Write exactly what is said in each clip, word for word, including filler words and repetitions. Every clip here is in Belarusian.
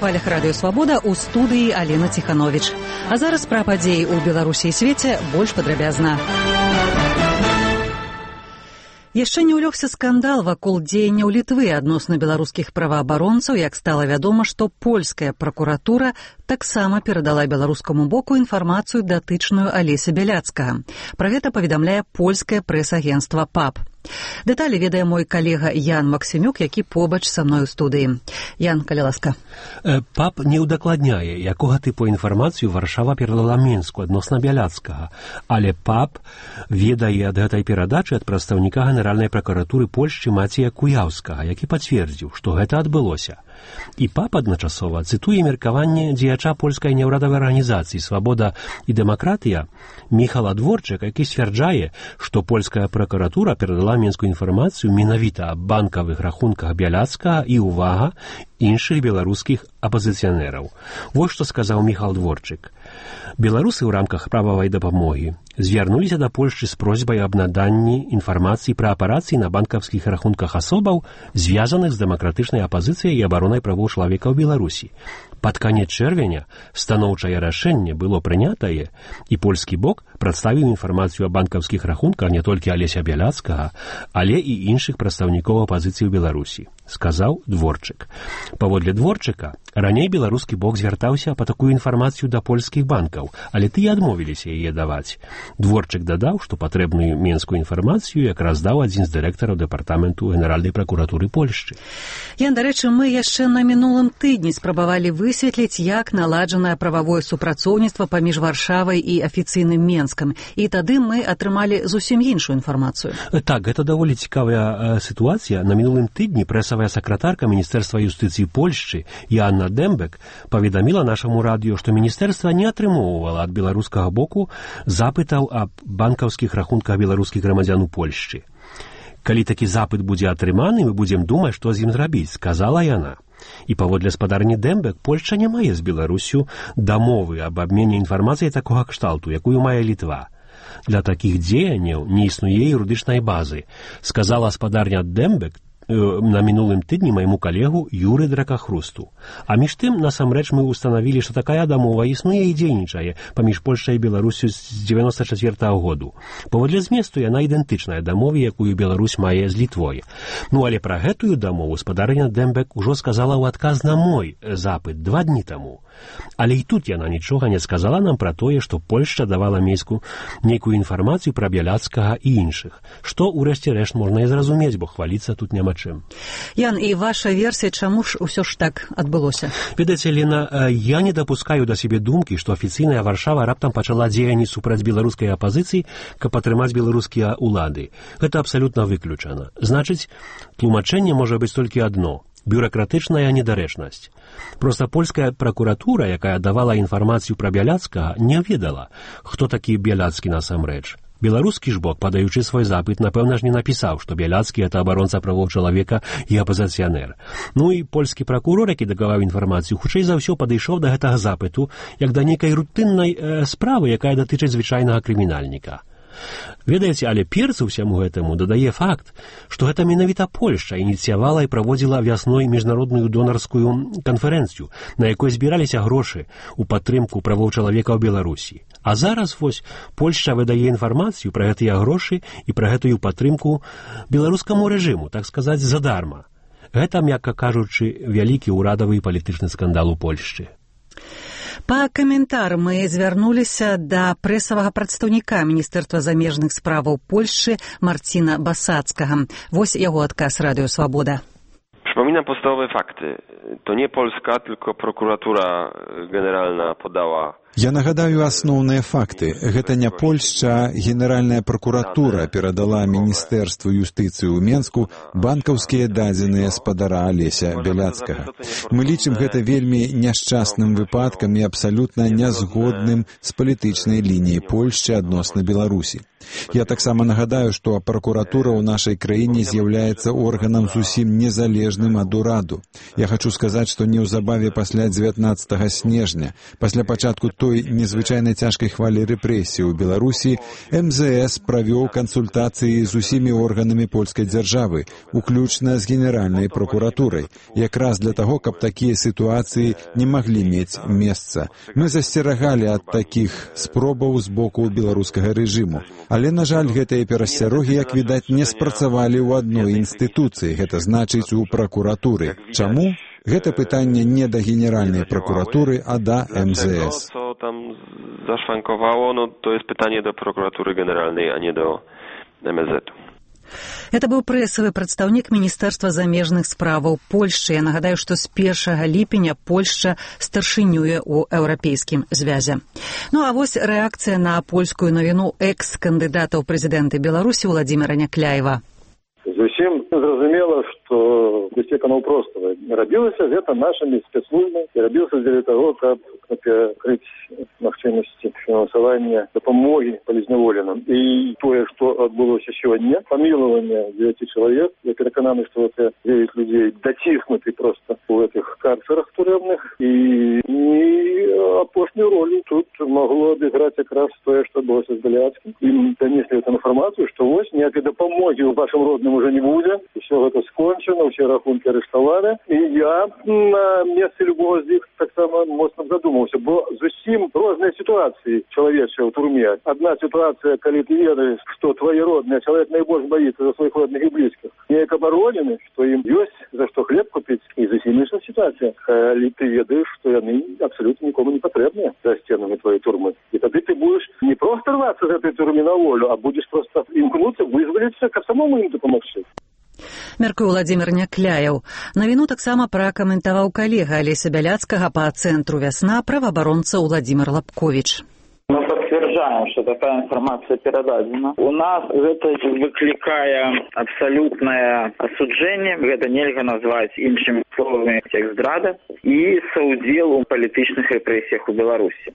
хвалях радыё Свабода ў студыі Алена Ціхановіч. А зараз пра падзеі ў Беларусі і свеце больш падрабязна. Яшчэ не ўлёгся скандал вакол дзеянняў Літвы адносна беларускіх праваабаронцаў, як стала вядома, што польская пракуратура таксама перадала беларускаму боку інфармацыю датычную Алеся Бяляцкага. Пра гэта паведамляе польскае прэс-агенцтва ПАП. Дэталі ведае мой калега Ян Максімюк, які побач са мной у студыі. Ян, калі ласка. ПАП не ўдакладняе, якога тыпу інфармацыю Варшава перадала Мінску адносна Бяляцкага, але ПАП ведае ад гэтай перадачы ад прадстаўніка Генеральнай пракуратуры Польшчы Мація Куяўскага, які пацвердзіў, што гэта адбылося. І ПАП адначасова цытуе меркаванне дзеяча польскай няўрадавай арганізацыі «Свабода і дэмакратыя» Міхала Дворчык, які сцвярджае, што польская пракуратура перадала мінскую інфармацыю менавіта аб банкавых рахунках Бяляцкага і, увага, іншых беларускіх апазіцыянераў. Вось што сказаў Міхал Дворчык. Беларусы ў рамках прававай дапамогі звярнуліся да Польшчы з просьбай аб наданні інфармацыі пра аперацыі на банкаўскіх рахунках асобаў, звязаных з дэмакратычнай апазіцыяй і абаронай правоў чалавека ў Беларусі. Пад канец чэрвеня станоўчае рашэнне было прынятае, і польскі бок прадставіў інфармацыю аб банкаўскіх рахунках не толькі Алеся Бяляцкага, але і іншых прадстаўнікоў апазіцыі ў Беларусі, сказаў Дворчык. Паводле Дворчыка, раней беларускі бок звяртаўся па такую інфармацыю да польскіх банкаў, але тыя адмовіліся яе даваць. Дворчык дадаў, што патрэбную мінскую інфармацыю якраз даў адзін з дырэктараў дэпартаменту Генеральнай пракуратуры Польшчы. Ян, дарэчы, мы яшчэ на мінулым тыдні спрабавалі высветліць, як наладжанае прававое супрацоўніцтва паміж Варшавай і афіцыйным Менскам. І тады мы атрымалі зусім іншую інфармацыю. Так, гэта даволі цікавая сітуацыя. На мінулым тыдні прэсавая сакратарка Міністэрства юстыцыі Польшчы Яна Дэмбек паведаміла нашаму радыё, што міністэрства не атрымоўвала ад беларускага боку запытаў аб банкаўскіх рахунках беларускіх грамадзян у Польшчы. Калі такі запыт будзе атрыманы, мы будзем думаць, што з ім зрабіць, сказала яна. І паводле спадарні Дэмбек, Польшча не мае з Беларусю дамовы аб абмене інфармацыяй такога кшталту, якую мае Літва. Для такіх дзеянняў не існуе юрыдычнай базы, сказала спадарня Дэмбек на мінулым тыдні майму калегу Юры Дракахрусту. А між тым, насамрэч, мы ўстанавілі, што такая дамова існуе і дзейнічае паміж Польшчай і Беларусю з дзевяноста чацвёртага году. Паводле зместу яна ідэнтычная дамове, якую Беларусь мае з Літвой. Ну, але пра гэтую дамову спадарня Дэмбек ужо сказала ў адказ на мой запыт два дні таму. Але і тут яна нічога не сказала нам пра тое, што Польшча давала Мінску нейкую інфармацыю пра Бяляцкага і іншых. Што, урэшце рэшт, можна і зразумець, бо хваліцца тут няма чым. Ян, і ваша версія, чаму ж усё ж так адбылося? Ведаеце, Лена, я не дапускаю да сябе думкі, што афіцыйная Варшава раптам пачала дзеянні супраць беларускай апазіцыі, каб атрымаць беларускія ўлады. Гэта абсалютна выключана. Значыць, тлумачэнне можа быць толькі адно – бюракратычная недарэчнасць. Проста польская пракуратура, якая давала інфармацыю пра Бяляцкага, не ведала, хто такі Бяляцкі насамрэч. Беларускі ж бок, падаючы свой запыт, напэўна ж не напісаў, што Бяляцкі – это абаронца правоў чалавека і апазіцыянер. Ну і польскі пракурор, які дакаваў інфармацыю, хутчэй за ўсё падышоў да гэтага запыту, як да нейкай рутыннай э, справы, якая датычыць звычайнага крымінальніка. Ведаеце, але перцу ўсяму гэтаму дадае факт, што гэта менавіта Польшча ініцыявала і праводзіла вясной міжнародную донарскую канферэнцыю, на якой збіраліся грошы ў падтрымку правоў чалавека ў Беларусі. А зараз, вось, Польшча выдае інфармацыю пра гэтыя грошы і пра гэтую падтрымку беларускаму рэжыму, так сказаць, задарма. Гэта, мякка кажучы, вялікі ўрадавы і палітычны скандал у Польшчы. Па каментар мы звярнуліся да прэсавага прадстаўніка Міністэрства замежных справаў Польшчы Марціна Басацкага. Вось яго адказ радыё Свабода. Przypominam podstawowe fakty. To nie Polska, tylko prokuratura generalna podała. Я нагадаю асноўныя факты. Гэта не Польшча, Генеральная пракуратура перадала Міністэрству юстыцыі ў Менску банкаўскія дадзеныя спадара Алеся Бяляцкага. Мы лічым гэта вельмі няшчасным выпадкам і абсалютна нязгодным з палітычнай лініяй Польшчы адносна Беларусі. Я таксама нагадаю, што пракуратура ў нашай краіне з'яўляецца органам зусім незалежным ад ураду. Я хачу сказаць, што неўзабаве пасля дзевятнаццатага снежня, пасля пачатку той незвычайна цяжкай хвалі рэпрэсій у Беларусі эм зэ эс правёў кансультацыі з усімі органамі польскай дзяржавы, уключна з генеральнай прокуратурай, якраз для таго, каб такія сітуацыі не маглі мець месца. Мы засцерагалі ад такіх спробаў з боку беларускага рэжыму. Але, на жаль, гэтыя перасцярогі, як відаць, не спрацавалі ў адной інстытуцыі, гэта значыць у пракуратуры. Чаму? Гэта пытанне не да генеральнай прокуратуры, а да эм зэ эс. Co tam zaszwankowało, no to jest pytanie do prokuratury generalnej, a nie do эм эс зет. Это быў прэсавы прадстаўнік Міністэрства замежных справаў Польшчы. Я нагадаю, што з першага ліпеня Польшча старшынюе ў еўрапейскім звязе. Ну а вось рэакцыя на польскую навіну экс-кандыдата ў прэзідэнты Беларусі Владзіміра Някляева. Зусім зразумела, што бяспека наўпростава рабілася гэта нашымі спецслужбамі і рабілася дзеля таго, каб перакрыць магчымасці фінансавання дапамогі палізняволеным. І тое, што адбылося сёння, памілаванне дзевяці чалавек, я перакананы, што гэта дзевяць людзей даціснуты проста ў гэтых карцерах турэмных, і апошнюю ролю тут магло адыграць якраз тое, што адбылося з Бяляцкім. Ім данеслі эту інфармацыю, што вось ніякай дапамогі ў вашым родным уже не будзе, усё гэта скончана, усе рахункі арыштаваны. І я на месцы любого з іх таксама моцна задумаўся, бо зусім розныя сітуацыі чалавечыя ў турме. Адна сітуацыя, калі ты ведаеш, што твои родныя, чалавек найбольш баіцца за сваіх родных і блізкіх, неяк абаронены, што ім ёсць за што хлеб купіць. І зусім іншая сітуацыя, калі ты ведаеш, што яны абсалютна нікому не патрэбныя за сценамі твоей турмы. І тады ты будеш не проста рвацца з гэтай турмы на волю, а будеш проста імкнуцца вызваліцца, каб самому ім дапамагчы. Мяркуе Владзімір Някляеў. Навіну таксама пракаментаваў калега Алеся Бяляцкага па цэнтру «Вясна» праваабаронца Владзімір Лапковіч. Мы подтверждаем, что такая информация передадена. У нас это выкликая абсолютное осуджение, это нельзя назвать іншими словами здрада, и соудел у палітычных рэпрэсіях у Беларусі.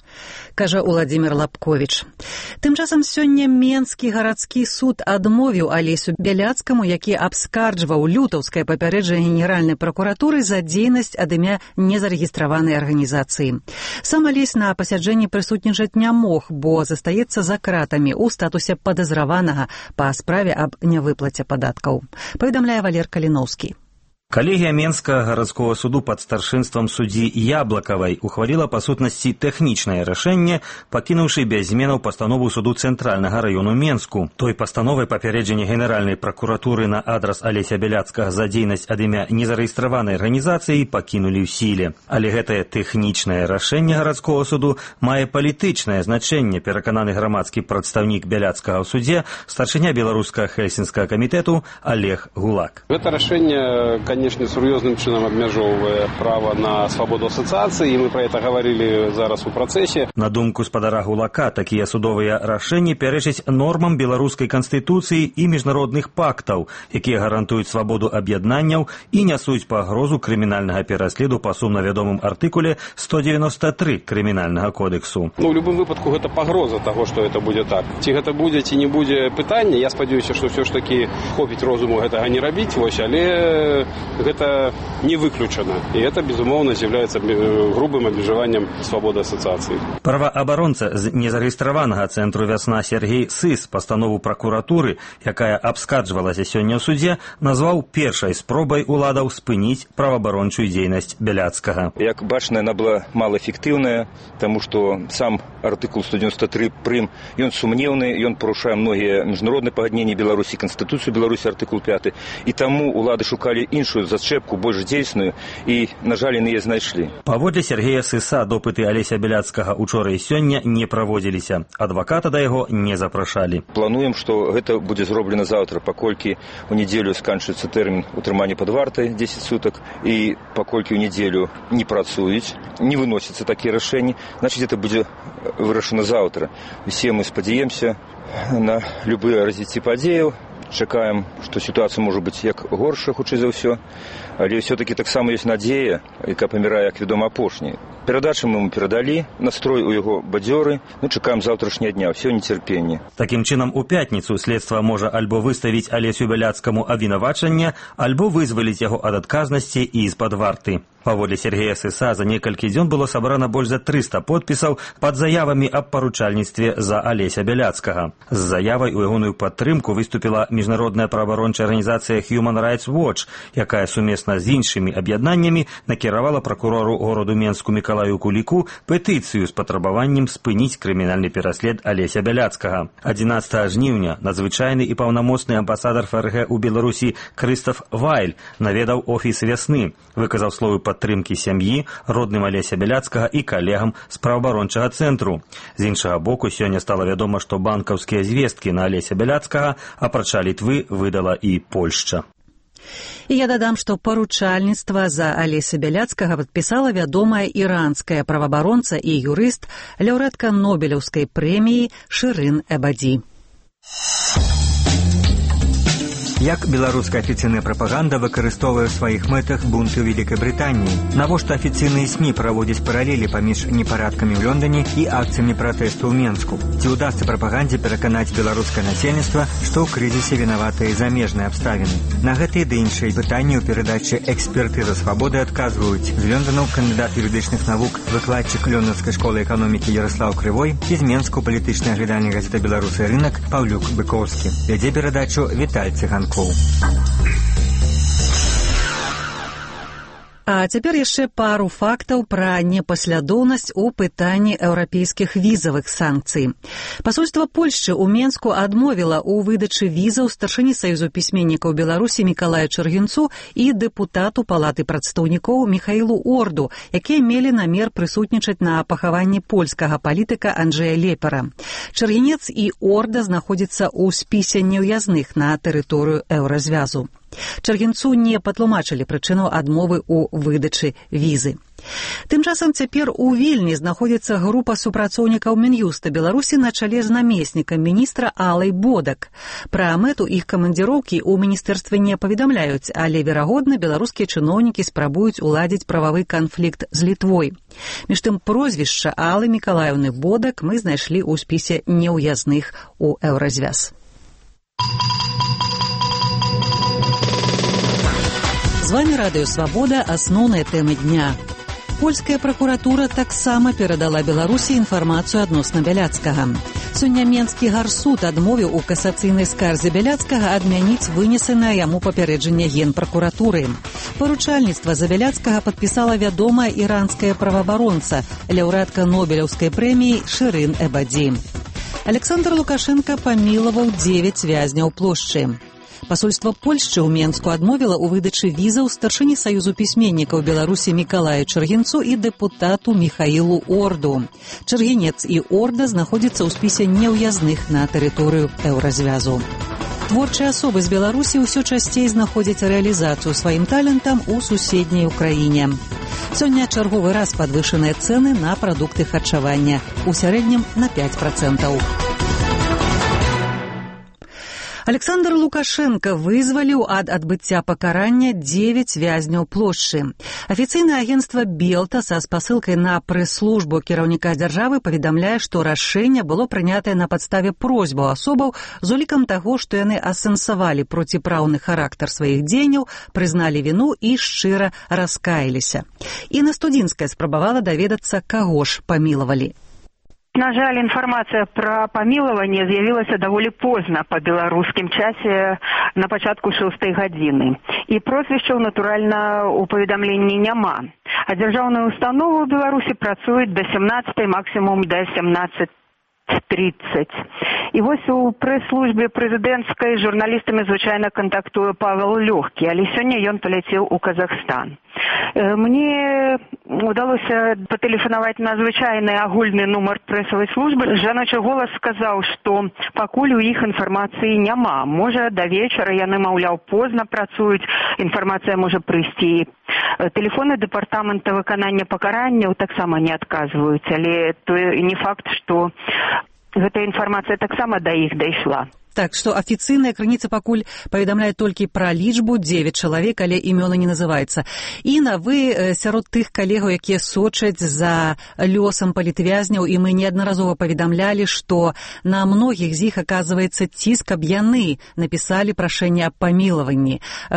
Кажа Владзімір Лапковіч. Тым часам сёння Менскі гарадскі суд адмовіў Алесю Бяляцкаму, які абскарджваў лютаўскае папярэджанне генеральнай пракуратуры за дзейнасць ад імя незарэгістраванай арганізацыі. Сам Алесь на пасяджэнні прысутнічаць не мог, бо застаецца за кратамі ў статусе падазраванага па справе аб нявыплаце падаткаў. Паведамляе Валер Каліноўскі. Коллегия Менского городского суду под старшинством судьи Яблоковой ухвалила по сутности техничное решение, покинувшей без зменаў постанову суду Центрального району Менску. Той постановой попередження Генеральной прокуратуры на адрес Алеся Бяляцкага за дзейнасць ад імя незарэгістраванай арганізацыі покинули в силе. Але гэтае тэхнічнае рашэнне городского суду мае палітычнае значэнне, перакананы грамадскі прадстаўнік Бяляцкага ў суде, старшыня беларускага Хельсінскага камітэту Олег Гулак. Это решение, конечно, сур'ёзным чынам абмяжоўвае права на свабоду асацыяцыі, і мы пра гэта гаварылі зараз у працэсе. На думку спадара Гулака, такія судовыя рашэнні пярэчаць нормам беларускай канстытуцыі і міжнародных пактаў, якія гарантуюць свабоду аб'яднанняў і нясуць пагрозу крымінальнага пераследу па сумна вядомым артыкуле сто девяносто три крымінальнага кодексу. Ну, у любым выпадку гэта пагроза таго, што гэта будзе так. Ці гэта будзе, ці не будзе пытання, я спадзяюся, што ўсё ж такі хопіць розуму гэтага не рабіць, вось, але гэта не выключана. І это, безумоўна, з'яўляецца грубым абмежаваннем свабоды асацыяцыі. Праваабаронца з незарэгістраванага цэнтру «Вясна» Сергей Сыс постанову прокуратуры, якая абскарджвалася сёння ў судзе, назваў першай спробай уладаў спыніць праваабарончую дзейнасць Бяляцкага. Як бачна, яна была малаэфектыўная, таму што сам артыкул сто девяносто три прым, ён сумнеўны, ён парушае многія міжнародныя пагадненні Беларусі, Канстытуцыю Беларусі, артыкул пяты, і таму улады шукалі іншую зачэпку, больш дзейсную, і, на жаль, яны яе знайшлі. Паводле Сергея Сыса допыты Алеся Бяляцкага учора і сёння не праводзіліся. Адваката да яго не запрашалі. Плануем, што гэта будзе зроблена заўтра, паколькі ў нядзелю сканчваецца тэрмін утрымання пад вартай дзесяць сутак, і паколькі ў нядзелю не працуюць, не выносяцца такія рашэнні, значыць, гэта будзе вырашана заўтра. Усе мы спадзяемся на любыя развіцці падзеяў. Чакаем, што сітуацыя можа быць як горшая, хутчэй за ўсё, але ўсё-такі таксама ёсць надзея, якая памірае, як вядома, апошняй. Перадачу мы ему перадалі, настрой у яго бадзёры, ну чакаем заўтрашняга дня, ўсё нецярпенне. Такім чынам, у пятніцу следства можа альбо выставіць Алесю Бяляцкаму абвінавачанне, альбо вызваліць яго ад адказнасці і з-пад варты. Паводле Сергея Сыса, за некалькі дзён было сабрана больш за трыста подпісаў пад заявамі аб паручальніцтве за Алеся Бяляцкага. З заявай у ягоную падтрымку выступіла міжнародная праваабарончая арганізацыя Human Rights Watch, якая сумесна з іншымі аб'яднаннямі накіравала пракурору гораду Менску Мікалаю Куліку петыцыю з патрабаваннем спыніць крымінальны пераслед Алеся Бяляцкага. адзінаццатага жніўня надзвычайны і паўнамоцны амбасадар ФРГ у Беларусі Крыстаф Вайль наведаў офіс «Вясны», выказаў словы падтрымкі сям'і, родным Алеся Бяляцкага і калегам з праваабарончага цэнтру. З іншага боку, сёння стала вядома, што банкаўскія звесткі на Алеся Бяляцкага, апрача Літвы, выдала і Польшча. І я дадам, што паручальніцтва за Алеся Бяляцкага падпісала вядомая іранская праваабаронца і юрыст, лаўрэатка Нобелеўскай прэміі Шырын Эбаді. Як беларуская афіцыйная прапаганда выкарыстоўвае ў сваіх мэтах бунты ў Вялікай Брытаніі? Навошта афіцыйныя СМІ праводзяць паралелі паміж непарадкамі ў Лондоне і акцыямі пратэсту ў Менску? Ці ўдасца прапагандзе пераканаць беларускае насельніцтва, што ў крызісе вінаватыя замежныя абставіны? На гэтыя ды іншыя пытанні ў перадачы «Экспертыза свабоды» адказваюць з Лёндану кандыдат юрыдычных навук, выкладчык Лёндонскай школы эканомікі Ярослаў Крывой і з Менску палітычны аглядальнік газеты «Беларусы рынак» Паўлюк Быкоўскі. Вядзе перадачу Віталь Цыганкоў. А цяпер яшчэ пару фактаў пра непаслядоўнасць у пытанні еўрапейскіх візавых санкцый. Пасольства Польшчы ў Менску адмовіла ў выдачы візаў старшыні Саюзу пісьменнікаў Беларусі Мікалаю Чаргінцу і дэпутату Палаты прадстаўнікоў Міхаілу Орду, якія мелі намер прысутнічаць на пахаванні польскага палітыка Анджэя Лепера. Чаргінец і Орда знаходзяцца ў спісе неўязных на тэрыторыю еўразвязу. Чаргінцу не патлумачылі прычыну адмовы ў выдачы візы. Тым часам цяпер у Вільні знаходзіцца група супрацоўнікаў Мін'юста Беларусі на чале з намеснікам міністра Алай Бодак. Пра мэту іх камандзіроўкі ў міністэрстве не паведамляюць, але, верагодна, беларускія чыноўнікі спрабуюць уладзіць прававы канфлікт з Літвой. Між тым, прозвішча Алы Мікалаеўны Бодак мы знайшлі ў спісе неўязных у еўразвяз. З вами Радыё Свабода, асноўныя тэмы дня. Польская пракуратура таксама перадала Беларусі інфармацыю адносна Бяляцкага. Сёння Менскі гарсуд адмовіў у касацыйнай скарзе Бяляцкага адмяніць вынесенае яму папярэджанне генпракуратуры. Паручальніцтва за Бяляцкага падпісала вядомая іранская праваабаронца, лаўрэатка Нобелеўскай прэміі Шырын Эбаді. Александр Лукашенко памілаваў дзевяць вязняў плошчы. Пасольства Польшчы ў Менску адмовіла ў выдачы візаў старшыні Саюзу пісьменнікаў Беларусі Мікалаю Чаргінцу і дэпутату Міхаілу Орду. Чаргінец і Орда знаходзяцца ў спісе неўязных на тэрыторыю еўразвязу. Творчыя асобы з Беларусі ўсё часцей знаходзяць рэалізацыю сваім талентам у суседняй Украіне. Сёння чарговы раз падвышаныя цэны на прадукты харчавання, у сярэднім на пяць працэнтаў. Александр Лукашенко вызваліў ад адбыцця пакарання дзевяць вязняў плошчы. Афіцыйнае агенцтва Белта са спасылкай на прэс-службу кіраўніка дзяржавы паведамляе, што рашэнне было прынятае на падставе просьбаў асобаў з улікам таго, што яны асэнсавалі проціпраўны характар сваіх дзеянняў, прызналі віну і шчыра раскаяліся. Інна Студзінская спрабавала даведацца, каго ж памілавалі. На жаль, інфармацыя пра памілаванне з'явілася даволі позна па беларускім часе на пачатку шостай гадзіны. І прозвішчаў, натуральна, у паведамленні няма. А дзяржаўныя установы ў Беларусі працуюць да сямнаццатай, максімум да сямнаццатай тридцать. І вось у прэс-службе прэзідэнцкай з журналістамі звычайна кантактуе Павел Лёгкі, але сёння ён паляцеў у Казахстан. Мне удалося патэлефанаваць на звычайны агульны нумар прэсавай службы. Жаночы голас сказаў, што пакуль у іх інфармацыі няма. Можа, да вечара яны, маўляў, позна працуюць, інфармацыя можа прыйсці. Тэлефоны дэпартамента выканання пакаранняў таксама не адказваюць, але то не факт, што гэтая інфармацыя таксама да іх дайшла. Так, што афіцыйная крыніца пакуль паведамляе толькі пра лічбу дзевяць чалавек, але імёны не называюцца. Іна, вы сярод тых калегаў, якія сочаць за лёсам палітвязняў, і мы неаднаразова паведамлялі, што на многіх з іх аказваецца ціск, каб яны напісалі прашэнне аб памілаванні.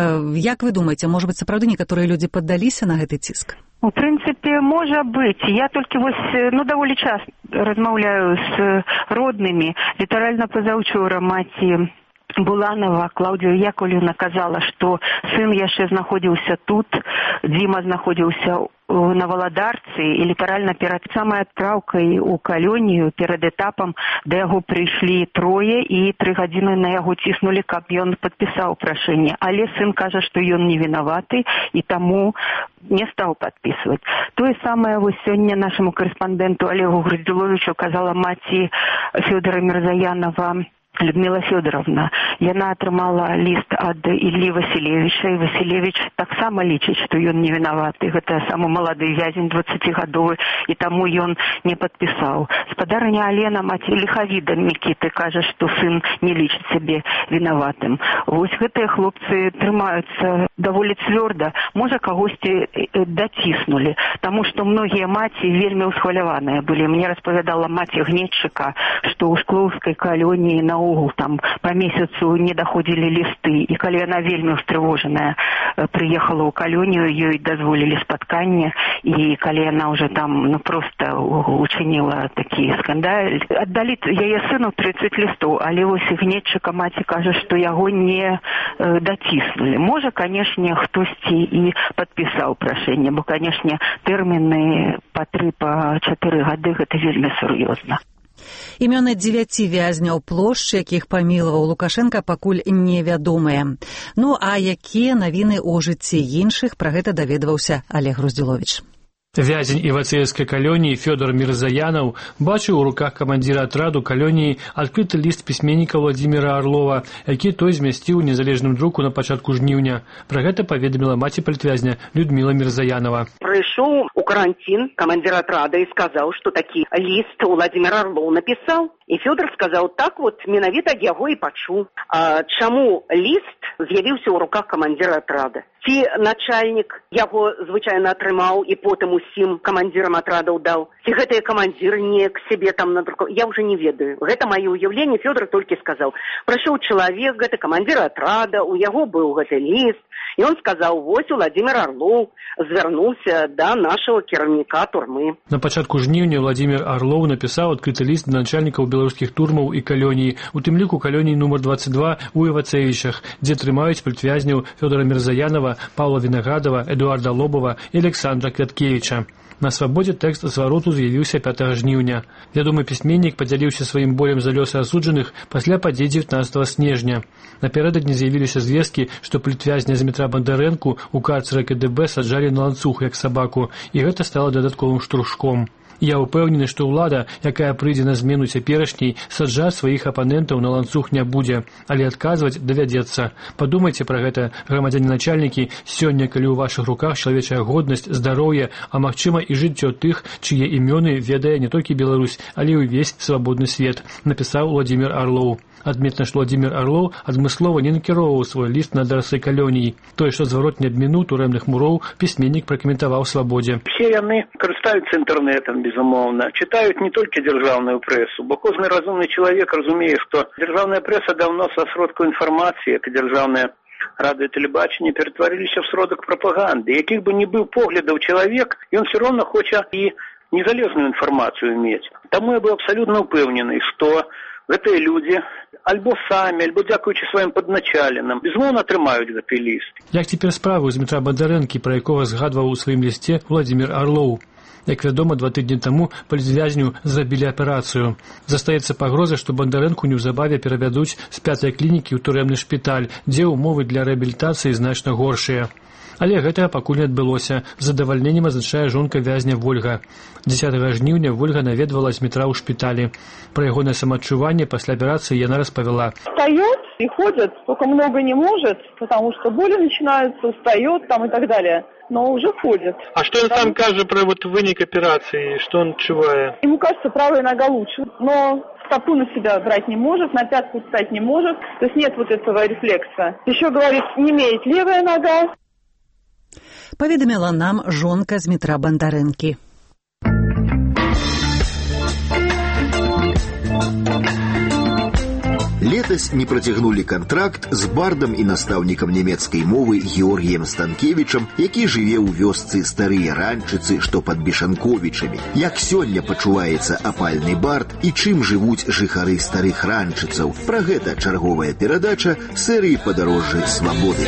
Як вы думаеце, можа быць, сапраўды некаторыя людзі паддаліся на гэты ціск? У прынцыпе, можа быць. Я толькі вось, ну, даволі часта размаўляю з роднымі. Літаральна пазаўчора маці Буланова Клаўдія Яковлевна казала, што сын яшчэ знаходзіўся тут, Дзіма знаходзіўся на Валадарцы, і літаральна перад самай адпраўкай у калонію, перад этапам, да яго прыйшлі трое, і тры гадзіны на яго ціснулі, каб ён падпісаў прашэнне. Але сын кажа, што ён не вінаваты, і таму не стаў падпісваць. Тое самае вось сёння нашаму карэспандэнту Олегу Груздзіловічу казала маці Фёдора Мірзаянова Людмила Фёдоровна. Яна атрымала ліст ад Іллі Васілевіча, і Васілевіч таксама лічыць, што ён не вінаваты. Гэта самы малады вязень, дваццацігадовы, і таму ён не падпісаў. Спадарыня Алена, маці Ліхавіда Мікіты, кажа, што сын не лічыць сябе вінаватым. Вось гэтыя хлопцы трымаюцца даволі цвёрда. Можа, кагосьці даціснулі, таму што многія маці вельмі ўсхваляваныя былі. Мне распавядала маці Гнетчыка, што ў Шклоўскай калоніі на наогул там по месяцу не доходили листы, и калі яна вельмі устрывожаная приехала ў калонію, ёй дазволілі спатканне, і калі яна уже там ну просто учинила такі скандаль, аддалі яе сыну тридцать лістоў, але вось Гнетчыка маці кажа, што яго не даціснули. Можа, канешне, хтосьці і падпісаў прашэнне, бо, канешне, тэрміны па тры па чатыры гады гэта вельмі сур'ёзна. Імёны дзевяці вязняў плошчы, якіх памілаваў Лукашенка, пакуль невядомыя. Ну, а якія навіны ў жыцці іншых, пра гэта даведваўся Олег Груздзіловіч. Вязень івацеевскай калоніі Фёдор Мірзаянаў бачыў у руках камандзіра атраду калоніі адкрыты ліст пісьменніка Владзіміра Арлова, які той змясціў у незалежным друку на пачатку жніўня. Пра гэта паведаміла маці палітвязня Людмила Мірзаянова. Прыйшоў у карантин камандзір атрада і сказаў, што такі ліст Владзімір Арлоў напісаў. І Фёдор сказаў, так вот, менавіта яго і пачуў. А чаму ліст з'явіўся ў руках камандзіра атрада? Ці начальнік яго звычайна атрымаў і потым усім камандзірам атрадаў даў? Ці гэтыя камандзіры неяк сябе там надрукаў? Я ўжо не ведаю. Гэта маё ўяўленне. Фёдор толькі сказаў. Прыйшоў чалавек, гэта камандзір атрада, у яго быў гэты ліст, і он сказаў, вось Владзімір Арлоў звярнуўся да нашага кіраўніка турмы. На пачатку жніўня Владзімір Арлоў напісаў адкрыты ліст да начальнікаў беларускіх турмаў і калоній, у тым ліку калоній нумар двадцать два у Івацевічах, дзе трымаюць палітвязняў Фёдора Мірзаянова, Павла Вінаградова, Эдуарда Лобова і Александра Квяткевіча. На свабодзе тэкст звароту з'явіўся пятага жніўня. Вядомы пісьменнік падзяліўся сваім болем за лёсы асуджаных пасля падзей дзевятнаццатага снежня. Напярэдадні з'явіліся звесткі, што палітвязня Змітра Бандарэнку ў карцеры ка дэ бэ саджалі на ланцуг як сабаку, і гэта стала дадатковым штуршком. Я ўпэўнены, што ўлада, якая прыйдзе на змену цяперашняй, саджаць сваіх апанентаў на ланцуг не будзе, але адказваць давядзецца. Падумайце пра гэта, грамадзяне-начальнікі, сёння, калі ў вашых руках чалавечая годнасць, здароўе, а магчыма і жыццё тых, чые імёны ведае не толькі Беларусь, але і ўвесь свабодны свет, напісаў Владзімір Арлоў. Адметна, што Владзімір Арлоў адмыслова не накіроўваў свой ліст на адрасы калоній. Тое, што зварот не адмінуў турэмных муроў, пісьменнік пракаментаваў свабодзе. Все яны карыстаюцца інтэрнэтам, безумоўна, читают не только державную прессу, бо кожны разумны чалавек разумее, што державная пресса давно са сродку інфармацыі, як і державная радыё і тэлебачанне ператварыліся в сродак прапаганды. Якіх бы ні быў поглядаў чалавек, ён все роўна хоча і незалежную інфармацыю мець. Таму я быў абсалютна ўпэўнены, што гэтыя людзі альбо самі, альбо дзякуючы сваім падначаленым, безумоўна атрымаюць гэты ліст. Як цяпер справы з Змітра Бандарэнкі, пра якога згадваў у сваім лісце Владзімір Арлоў? Як вядома, два тыдні таму палітвязню зрабілі аперацыю. Застаецца пагроза, што Бандарэнку неўзабаве перавядуць з пятай клінікі ў турэмны шпіталь, дзе ўмовы для рэабілітацыі значна горшыя. Але гэтага пакуль не адбылося. З задавальненнем азначае жонка вязня Вольга. дзесятага жніўня Вольга наведвала Змітра ў шпіталі. Пра ягонае самаадчуванне пасля аперацыі яна распавяла. Встает и ходит, только много не может, потому что боли начинаются, устает там и так далее. Но уже ходит. А что он сам кажет про вот вынік операции? Что он чувствует? Ему кажется, правая нога лучше. Но стопу на себя брать не может, на пятку встать не может. То есть нет вот этого рефлекса. Еще, говорит, не имеет левая нога. Поведомила нам жонка з метра Бандарэнкі. Летась не працягнулі кантракт з бардам і настаўнікам нямецкай мовы Георгіем Станкевічам, які жыве ў вёсцы Старыя Ранчыцы, што пад Бешанковічамі. Як сёння пачуваецца апальны бард і чым жывуць жыхары Старых Ранчыцаў? Пра гэта чарговая перадача серыі «Падарожжы свабоды».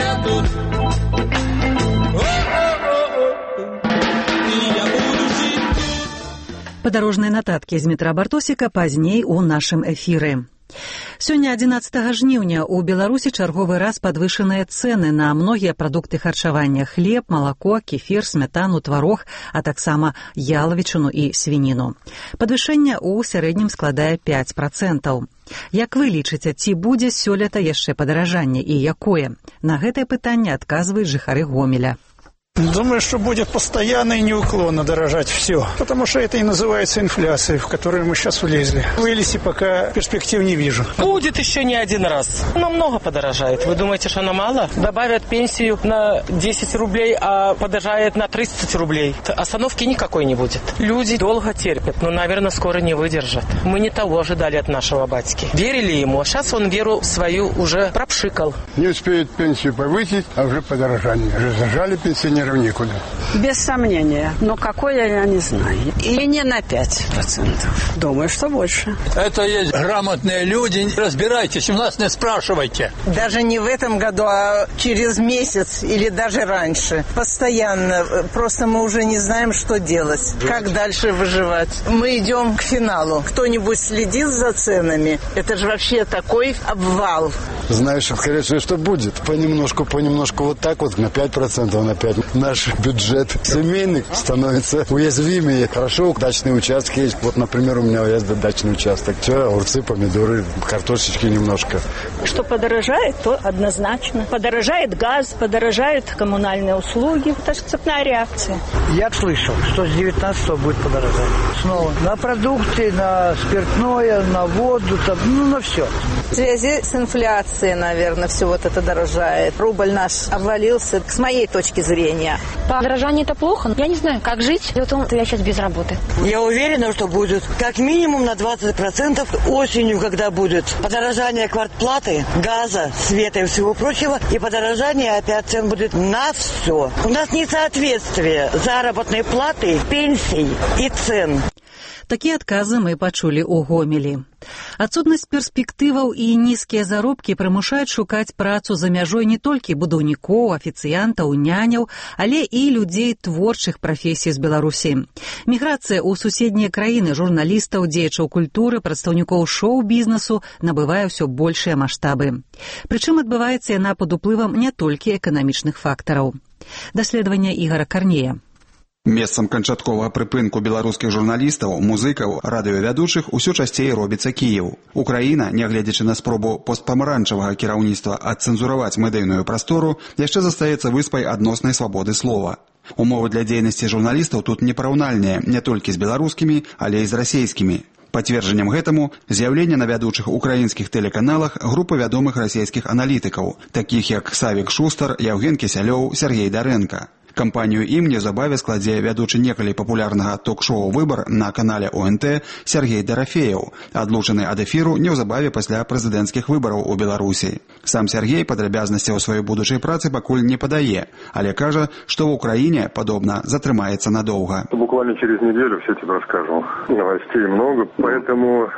Падарожныя нататкі з метра Бартосіка пазней у нашым эфіры. Сёння адзінаццатага жніўня ў Беларусі чарговы раз падвышаныя цэны на многія прадукты харчавання: хлеб, малако, кефір, смятану, тварог, а таксама ялавічыну і свініну. Падвышэнне ў сярэднім складае пяць працэнтаў. Як вы лічыце, ці будзе сёлета яшчэ падаражанне і якое? На гэтае пытанне адказваюць жыхары Гомеля. Думаю, что будет постоянно и неуклонно дорожать все. Потому что это и называется инфляцией, в которую мы сейчас влезли. Вылезти пока перспектив не вижу. Будет еще не один раз. Но много подорожает. Вы думаете, что оно мало? Добавят пенсию на десять рублей, а подорожает на тридцать рублей. Остановки никакой не будет. Люди долго терпят, но, наверное, скоро не выдержат. Мы не того ожидали от нашего батьки. Верили ему, а сейчас он веру свою уже пропшикал. Не успеют пенсию повысить, а уже подорожание. Уже зажали пенсионеров некуда. Без сомнения. Но какое, я не знаю. И не на пять процентов. Думаю, что больше. Это есть грамотные люди. Разбирайтесь, у нас не спрашивайте. Даже не в этом году, а через месяц или даже раньше. Постоянно. Просто мы уже не знаем, что делать. Как дальше выживать. Мы идем к финалу. Кто-нибудь следит за ценами? Это же вообще такой обвал. Знаешь, скорее всего, что будет. Понемножку, понемножку вот так вот на пять процентов, на пять процентов. Наш бюджет семейный становится уязвимее. Хорошо, дачные участки есть. Вот, например, у меня есть дачный участок. Все, огурцы, помидоры, картошечки немножко. Что подорожает, то однозначно. Подорожает газ, подорожают коммунальные услуги. Это же цепная реакция. Я слышал, что с девятнадцатого будет подорожать. Снова. На продукты, на спиртное, на воду, там, ну, на все. В связи с инфляцией, наверное, все вот это дорожает. Рубль наш обвалился, с моей точки зрения. Подорожание это плохо. Я не знаю, как жить. Дело в том, что я сейчас без работы. Я уверена, что будет как минимум на двадцать процентов осенью, когда будет подорожание квартплаты, газа, света и всего прочего. И подорожание опять цен будет на все. У нас несоответствие заработной платы, пенсий и цен. Такія адказы мы пачулі ў Гомелі. Адсутнасць перспектываў і нізкія заробкі прымушаюць шукаць працу за мяжой не толькі будаўнікоў, афіцыянтаў, няняў, але і людзей творчых прафесій з Беларусі. Міграцыя ў суседнія краіны журналістаў, дзеячаў культуры, прадстаўнікоў шоу-бізнесу набывае ўсё большыя маштабы. Прычым адбываецца яна пад уплывам не толькі эканамічных фактараў. Даследаванне Ігара Карнея. Месцам канчатковага прыпынку беларускіх журналістаў, музыкаў, радыёвядучых усё часцей робіцца Кіеў. Украіна, нягледзячы на спробу постпамаранчавага кіраўніцтва адцэнзураваць медыйную прастору, яшчэ застаецца выспай адноснай свабоды слова. Умовы для дзейнасці журналістаў тут непараўнальныя не толькі з беларускімі, але і з расейскімі. Пацверджаннем гэтаму з'яўленне на вядучых украінскіх тэлеканалах групы вядомых расійскіх аналітыкаў, такіх як Савік Шустар, Яўген Кісялёў, Сергей Дарэнка. Кампанію ім неўзабаве складзе вядучы некалі папулярнага ток-шоу «Выбар» на канале О Н Т Сергей Дарафеев, адлучаны ад эфіру неўзабаве пасля прэзідэнцкіх выбараў у Беларусі. Сам Сергей падрабязнасцяў сваёй будучай працы пакуль не падае, але кажа, што ў Украіне, падобна, затрымаецца надоўга. Буквально через неделю все тебе расскажу. Новостей много, поэтому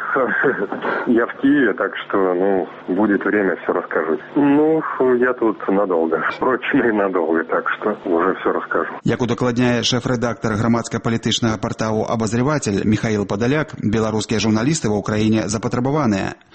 я в Киеве, так что, ну, будет время, все расскажу. Ну, я тут надолго. Впрочем, и надолго, так что уже все расскажу. Як удакладняе шэф-рэдактар грамадска-палітычнага парталу «Абазреватель» Михаил Падаляк, беларускія журналісты ва ўкраіне запатрабаваныя.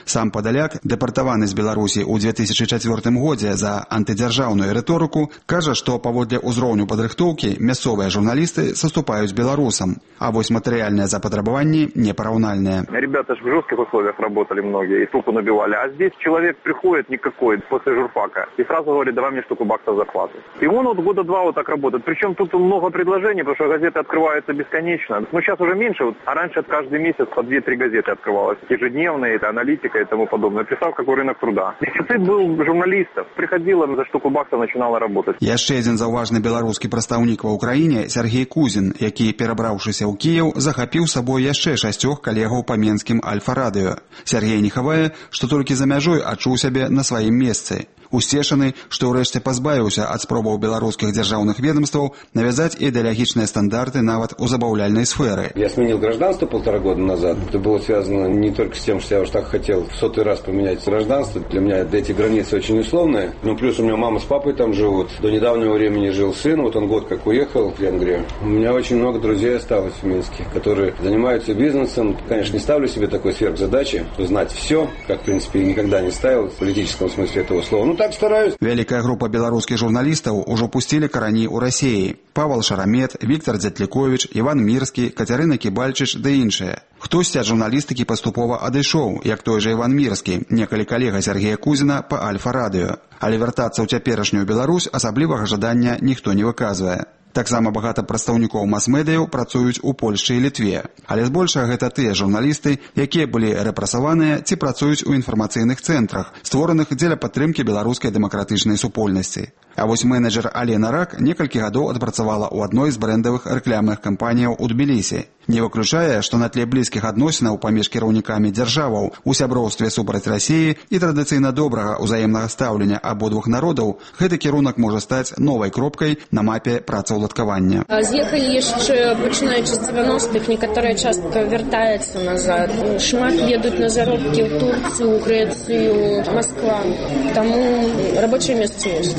Сам Падаляк, дэпартаваны з Беларусі ў две тысячы чацвёртым годзе за антыдзяржаўную рыторыку, кажа, што паводле ўзроўню падрыхтоўкі мясцовыя журналісты саступаюць беларусам, а вось матэрыяльныя запатрабаванні непараўнальныя. Ребята ж в жестких условиях работали многие и трупы набивали, а здесь человек приходит никакой после журфака и сразу говорит: давай мне штуку баксов зарплаты. И он вот года два вот так работает. Причем тут много предложений, потому что газеты открываются бесконечно. Ну сейчас уже меньше, вот, а раньше каждый месяц по две-три газеты открывалось. Ежедневные, это аналитика и тому подобное. Писал, какой рынок труда. Дефицит был журналистов. Приходила за штуку баксов, начинала работать. Яшчэ адзін заўважны беларускі прадстаўнік ва ўкраіне Сергей Кузін, які, перабраўшыся ў Кіеў, захапіў сабой яшчэ шасцёх калегаў па менскім Альфа-радыё. Сергей не хавае, што толькі за мяжой адчуў сябе на сваім месцы. Усцешаны, што ўрэшце пазбавіўся ад спробаў беларускіх дзяржаўных ведомстваў навязаць ідэалагічныя стандарты нават у забаўляльной сферы. Я сменил гражданство полтора года назад. Это было связано не только с тем, что я уж так хотел в сотый раз поменять гражданство. Для меня эти границы очень условные. Ну, плюс у меня мама с папой там живут. До недавнего времени жил сын. Вот он год как уехал в Венгрию. У меня очень много друзей осталось в Минске, которые занимаются бизнесом. Конечно, не ставлю себе такой сверхзадачи узнать все, как, в принципе, никогда не ставил в политическом смысле этого слова. Ну, так стараюсь. Вялікая група беларускіх журналістаў ужо пусцілі карані ў Расіі. Павел Шарамет, Віктор Дзятліковіч, Іван Мірскі, Кацярына Кібальчыч ды іншыя. Хтосьці ад журналістыкі паступова адышоў, як той жа Іван Мірскі, некалі калега Сергея Кузіна па Альфа-радыё. Але вяртацца ў цяперашнюю Беларусь асаблівага жадання ніхто не выказвае. Таксама багата прадстаўнікоў мас-медыяў працуюць у Польшчы і Літве. Але збольшага гэта тыя журналісты, якія былі рэпрэсаваныя ці працуюць у інфармацыйных цэнтрах, створаных дзеля падтрымкі беларускай дэмакратычнай супольнасці. А вось менеджер Алена Рак некалькі гадоў адпрацавала ў адной з брэндавых рэкламных кампаніяў у Тбілісі. Не выключае, што на тле блізкіх адносінаў паміж кіраўнікамі дзяржаваў у сяброўстве супраць Расіі і традыцыйна добрага ўзаемнага стаўлення абодвух народаў гэты кірунак можа стаць новай кропкай на мапе працаўладкавання. З'ехалі яшчэ пачынаючы з дзевяностых, некаторая частка вяртаецца назад. Шмат едуць на заробкі ў Турцыю, Грэцыю, Москва. Таму рабочае месца ёсць.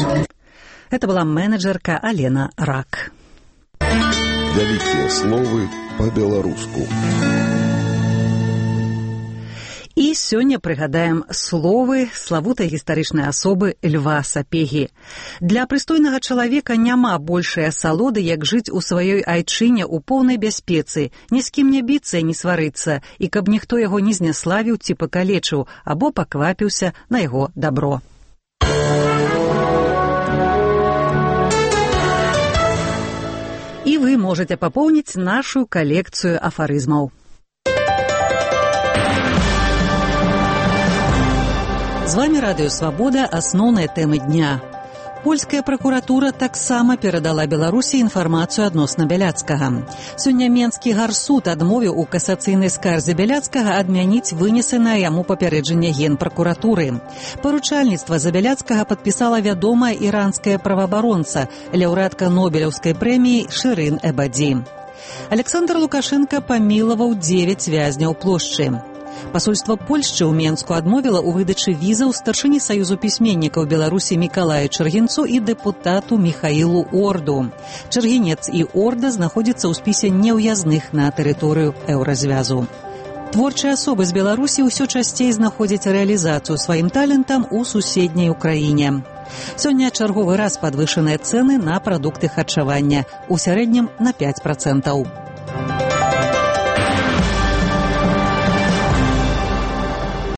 Это была менеджерка Алена Рак. Вялікія словы па-беларуску. І сёння прыгадаем словы славутай гістарычнай асобы Льва Сапегі. Для прыстойнага чалавека няма большай асалоды, як жыць у сваёй айчыне ў поўнай бяспецы, ні з кім не біцца і не сварыцца, і каб ніхто яго не зняславіў ці пакалечыў, або паквапіўся на яго дабро. І вы можете папоўніць нашу калекцыю афарызмаў. З вами Радыё Свабода, асноўныя тэмы дня. Польская пракуратура таксама перадала Беларусі інфармацыю адносна Бяляцкага. Сёння Менскі гарсуд адмовіў у касацыйнай скарзе Бяляцкага адмяніць вынесенае яму папярэджанне генпракуратуры. Паручальніцтва за Бяляцкага падпісала вядомая іранская праваабаронца, лаўрэатка Нобелеўскай прэміі Шырын Эбаді. Александр Лукашенко памілаваў дзевяць вязняў плошчы. Пасольства Польшчы ў Менску адмовіла ў выдачы візаў старшыні Саюзу пісьменнікаў Беларусі Мікалаю Чаргінцу і дэпутату Міхаілу Орду. Чаргінец і Орда знаходзяцца ў спісе неўязных на тэрыторыю еўразвязу. Творчыя асобы з Беларусі ўсё часцей знаходзяць рэалізацыю сваім талентам у суседняй Украіне. Сёння чарговы раз падвышаныя цэны на прадукты харчавання, у сярэднім на пяць працэнтаў.